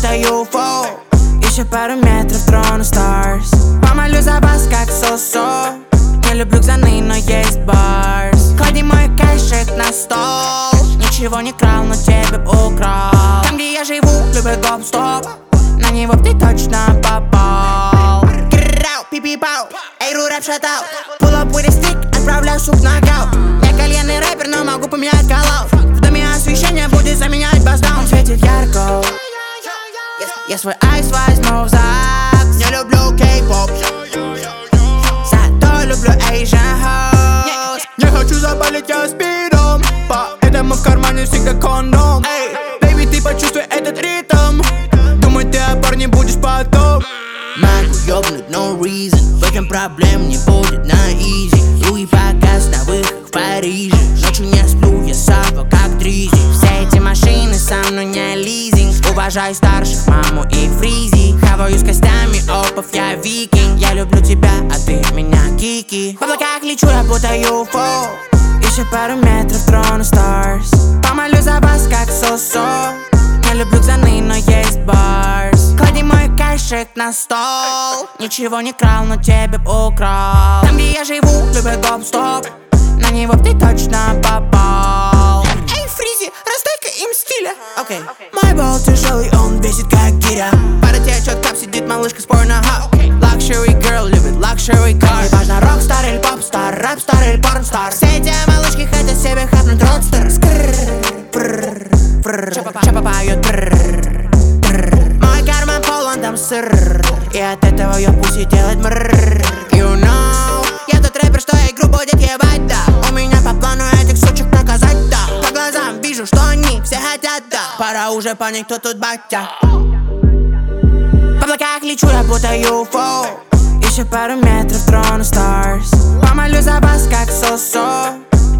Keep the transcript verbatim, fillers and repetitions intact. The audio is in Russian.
будто ю эф о. Еще пару метров трону Stars. Помолю за вас, как сосо. Не люблю кзаны, но есть барс. Клади мой кэшик на стол. Ничего не крал, но тебе украл. Там, где я живу, любит гоп-стоп. На него ты точно попал. Грау, пи-пи-пау, эйру рэп шатал. Pull up with a stick, отправляю суп в нокаут. Я кальянный рэпер, но могу поменять коллаут. В доме освещение будет заменять бас-даун. Светит ярко. Я свой айс возьму в ЗАГС. Не люблю кей-поп, зато люблю Asian house. Не хочу заболеть я спидом, поэтому в кармане всегда кондом. Эй, бэйби, ты почувствуй этот ритм. Думай, ты о парне будешь потом. Могу ёбнуть, no reason. В этом проблем не будет на изи. Луи показ на выход в Париже. Ночью не сплю, я сапа как дризи. Все эти машины со мной не лизинг. Уважаю старших, маму и фризи. Хаваю с костями опов, я викинг. Я люблю тебя, а ты меня кики. В облаках лечу, я будто ю эф о. Еще пару метров трону Stars. Помолю за вас, как сосо. Не люблю кзаны, но есть барс. Клади мой кэшик на стол. Ничего не крал, но тебе украл. Там, где я живу, любит гоп-стоп. На него ты точно попал. Эй, фризи, раздай-ка им стиля. Окей. Мой бол тяжелый, он весит как гиря. Пара течет, кап сидит малышка с порнохаб. Luxury girl любит luxury car. Не важно, рок-стар или поп-стар, рэп-стар или порн-стар. Все эти малышки хотят себе хапнуть родстер. Чапа поет. Мой карман полон там сыр. И от этого ее пусть делает мрррр. You know, я тот рэпер, что игру будет ебать, да. У меня по плану этих сучек наказать, да. По глазам вижу, что они все хотят, да. Пора уже понять, кто тут батя. В облаках лечу, я будто ю эф о. Еще пару метров трону Stars. Помолю за вас, как сосо.